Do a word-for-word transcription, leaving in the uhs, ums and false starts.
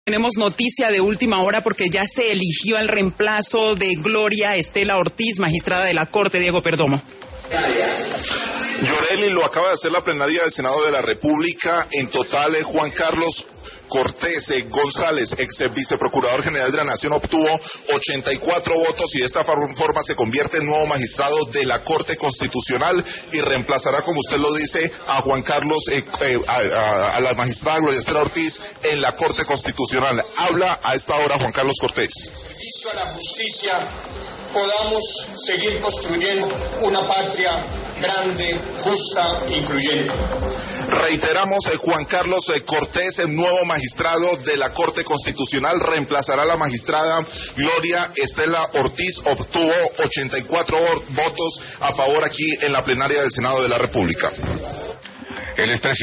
Tenemos noticia de última hora porque ya se eligió el reemplazo de Gloria Estela Ortiz, magistrada de la Corte. Diego Perdomo. Yoreli, lo acaba de hacer la plenaria del Senado de la República. En total, eh, Juan Carlos Cortés eh, González, ex viceprocurador general de la Nación, obtuvo ochenta y cuatro votos y de esta forma se convierte en nuevo magistrado de la Corte Constitucional y reemplazará, como usted lo dice, a Juan Carlos, eh, eh, a, a, a la magistrada Gloria Estela Ortiz en la Corte Constitucional. Habla a esta hora Juan Carlos Cortés. Servicio a la justicia, podamos seguir construyendo una patria grande, justa e incluyente. Reiteramos, eh, Juan Carlos eh, Cortés, el nuevo magistrado de la Corte Constitucional, reemplazará a la magistrada Gloria Estela Ortiz, obtuvo ochenta y cuatro votos a favor aquí en la plenaria del Senado de la República. El expresidente